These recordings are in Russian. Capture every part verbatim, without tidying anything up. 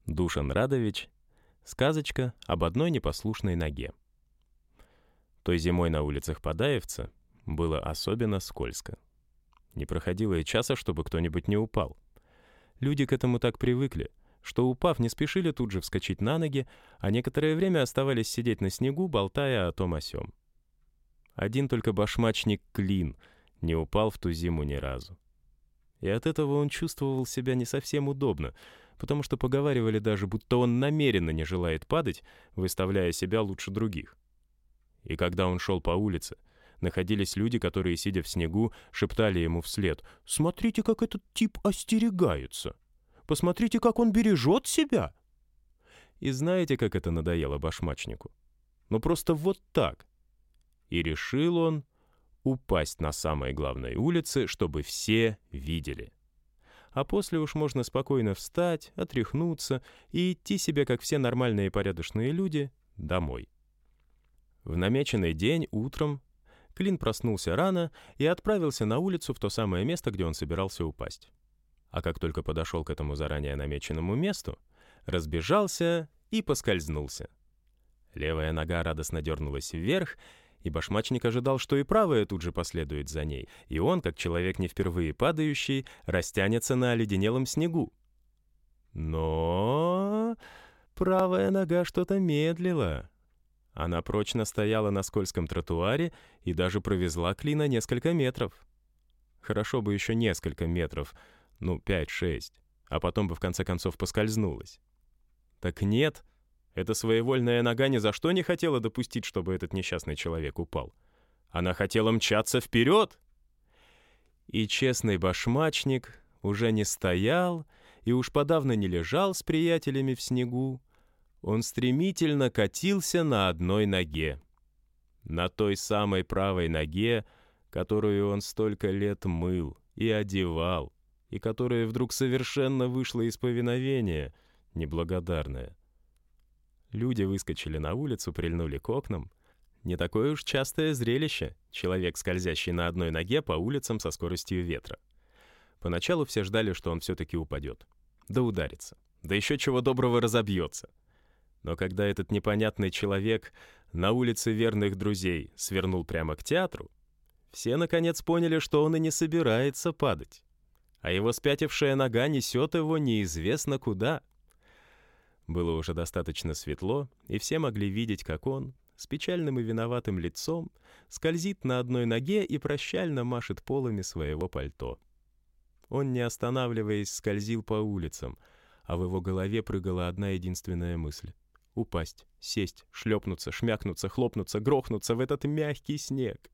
Душан Радович. Сказочка об одной непослушной ноге. Той зимой на улицах Подаевца было особенно скользко. Не проходило и часа, чтобы кто-нибудь не упал. Люди к этому так привыкли, что, упав, не спешили тут же вскочить на ноги, а некоторое время оставались сидеть на снегу, болтая о том о сём. Один только башмачник Клин не упал в ту зиму ни разу. И от этого он чувствовал себя не совсем удобно, потому что поговаривали даже, будто он намеренно не желает падать, выставляя себя лучше других. И когда он шел по улице, находились люди, которые, сидя в снегу, шептали ему вслед: «Смотрите, как этот тип остерегается! Посмотрите, как он бережет себя!» И знаете, как это надоело башмачнику? Ну просто вот так. И решил он упасть на самой главной улице, чтобы все видели. А после уж можно спокойно встать, отряхнуться и идти себе, как все нормальные и порядочные люди, домой. В намеченный день утром Клин проснулся рано и отправился на улицу в то самое место, где он собирался упасть. А как только подошел к этому заранее намеченному месту, разбежался и поскользнулся. Левая нога радостно дернулась вверх, и башмачник ожидал, что и правая тут же последует за ней, и он, как человек не впервые падающий, растянется на оледенелом снегу. Но правая нога что-то медлила. Она прочно стояла на скользком тротуаре и даже провезла Клина несколько метров. Хорошо бы еще несколько метров, ну, пять-шесть, а потом бы в конце концов поскользнулась. Так нет, эта своевольная нога ни за что не хотела допустить, чтобы этот несчастный человек упал. Она хотела мчаться вперед. И честный башмачник уже не стоял и уж подавно не лежал с приятелями в снегу. Он стремительно катился на одной ноге. На той самой правой ноге, которую он столько лет мыл и одевал, и которая вдруг совершенно вышла из повиновения, неблагодарная. Люди выскочили на улицу, прильнули к окнам. Не такое уж частое зрелище — человек, скользящий на одной ноге по улицам со скоростью ветра. Поначалу все ждали, что он все-таки упадет. Да ударится. Да еще чего доброго разобьется. Но когда этот непонятный человек на улице Верных Друзей свернул прямо к театру, все наконец поняли, что он и не собирается падать, а его спятившая нога несет его неизвестно куда. Было уже достаточно светло, и все могли видеть, как он, с печальным и виноватым лицом, скользит на одной ноге и прощально машет полами своего пальто. Он, не останавливаясь, скользил по улицам, а в его голове прыгала одна единственная мысль — упасть, сесть, шлепнуться, шмякнуться, хлопнуться, грохнуться в этот мягкий снег.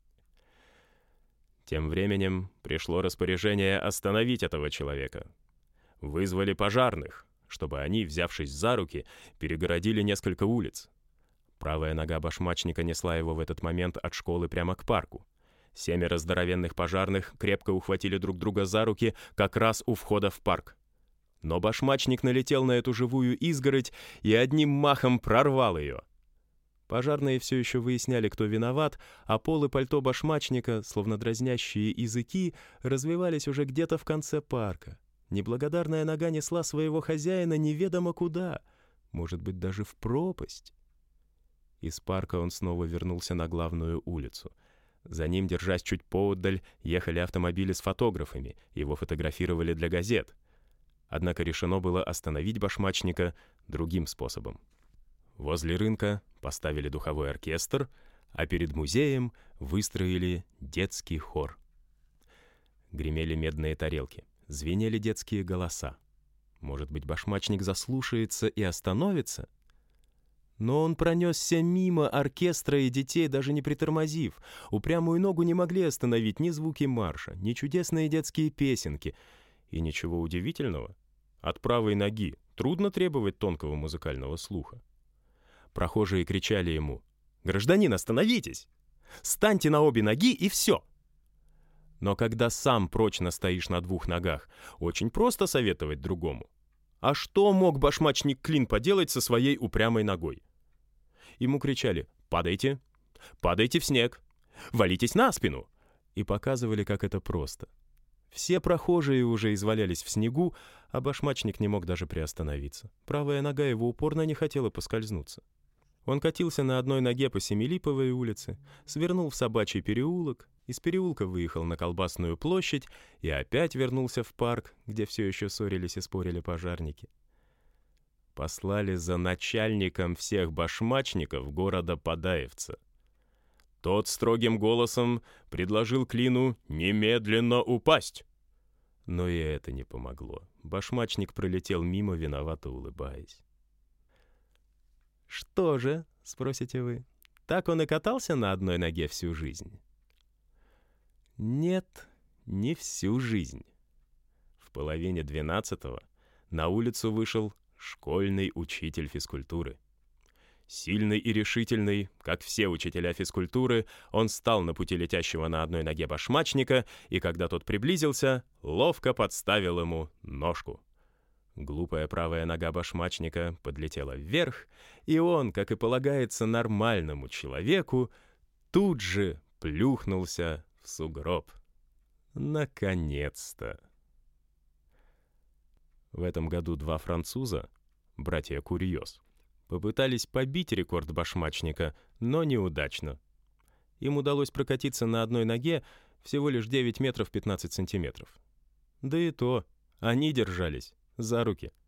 Тем временем пришло распоряжение остановить этого человека. Вызвали пожарных, чтобы они, взявшись за руки, перегородили несколько улиц. Правая нога башмачника несла его в этот момент от школы прямо к парку. Семеро здоровенных пожарных крепко ухватили друг друга за руки как раз у входа в парк. Но башмачник налетел на эту живую изгородь и одним махом прорвал ее. Пожарные все еще выясняли, кто виноват, а пол и пальто башмачника, словно дразнящие языки, развивались уже где-то в конце парка. Неблагодарная нога несла своего хозяина неведомо куда, может быть, даже в пропасть. Из парка он снова вернулся на главную улицу. За ним, держась чуть поотдаль, ехали автомобили с фотографами, его фотографировали для газет. Однако решено было остановить башмачника другим способом. Возле рынка поставили духовой оркестр, а перед музеем выстроили детский хор. Гремели медные тарелки. Звенели детские голоса. Может быть, башмачник заслушается и остановится? Но он пронесся мимо оркестра и детей, даже не притормозив. Упрямую ногу не могли остановить ни звуки марша, ни чудесные детские песенки. И ничего удивительного. От правой ноги трудно требовать тонкого музыкального слуха. Прохожие кричали ему: «Гражданин, остановитесь! Станьте на обе ноги и все!» Но когда сам прочно стоишь на двух ногах, очень просто советовать другому. А что мог башмачник Клин поделать со своей упрямой ногой? Ему кричали: «Падайте! Падайте в снег! Валитесь на спину!» И показывали, как это просто. Все прохожие уже извалялись в снегу, а башмачник не мог даже приостановиться. Правая нога его упорно не хотела поскользнуться. Он катился на одной ноге по Семилиповой улице, свернул в Собачий переулок, из переулка выехал на Колбасную площадь и опять вернулся в парк, где все еще ссорились и спорили пожарники. Послали за начальником всех башмачников города Подаевца. Тот строгим голосом предложил Клину немедленно упасть. Но и это не помогло. Башмачник пролетел мимо, виновато улыбаясь. «Что же?» — спросите вы. «Так он и катался на одной ноге всю жизнь?» Нет, не всю жизнь. В половине двенадцатого на улицу вышел школьный учитель физкультуры. Сильный и решительный, как все учителя физкультуры, он стал на пути летящего на одной ноге башмачника, и когда тот приблизился, ловко подставил ему ножку. Глупая правая нога башмачника подлетела вверх, и он, как и полагается нормальному человеку, тут же плюхнулся в сугроб. Наконец-то! В этом году два француза, братья Курьез, попытались побить рекорд башмачника, но неудачно. Им удалось прокатиться на одной ноге всего лишь девять метров пятнадцать сантиметров. Да и то они держались за руки.